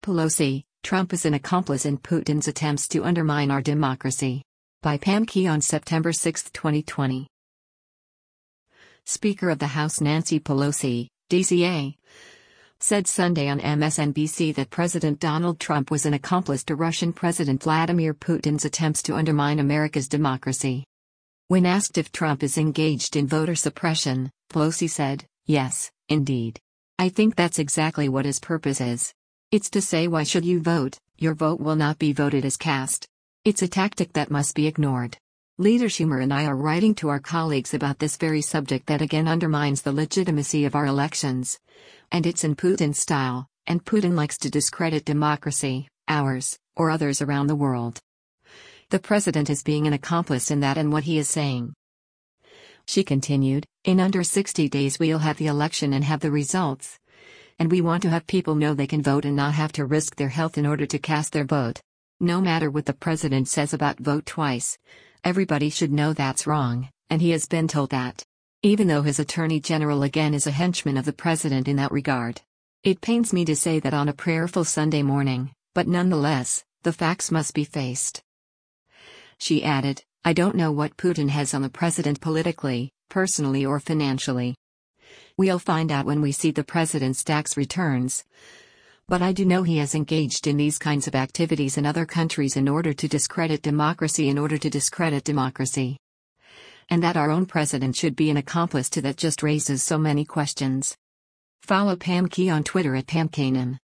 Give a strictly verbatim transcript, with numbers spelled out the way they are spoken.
Pelosi, Trump is an accomplice in Putin's attempts to undermine our democracy. By Pam Key on September sixth, twenty twenty. Speaker of the House Nancy Pelosi, D C A, said Sunday on M S N B C that President Donald Trump was an accomplice to Russian President Vladimir Putin's attempts to undermine America's democracy. When asked if Trump is engaged in voter suppression, Pelosi said, "Yes, indeed. I think that's exactly what his purpose is. It's to say, why should you vote? Your vote will not be voted as cast. It's a tactic that must be ignored." Leader Schumer and I are writing to our colleagues about this very subject that again undermines the legitimacy of our elections. And it's in Putin's style, and Putin likes to discredit democracy, ours, or others around the world. The president is being an accomplice in that and what he is saying. She continued, "In under sixty days we'll have the election and have the results. And we want to have people know they can vote and not have to risk their health in order to cast their vote. No matter what the president says about vote twice, everybody should know that's wrong, and he has been told that. Even though his attorney general again is a henchman of the president in that regard. It pains me to say that on a prayerful Sunday morning, but nonetheless, the facts must be faced." She added, "I don't know what Putin has on the president politically, personally or financially. We'll find out when we see the president's tax returns. But I do know he has engaged in these kinds of activities in other countries in order to discredit democracy in order to discredit democracy. And that our own president should be an accomplice to that just raises so many questions." Follow Pam Key on Twitter at Pam Kanan.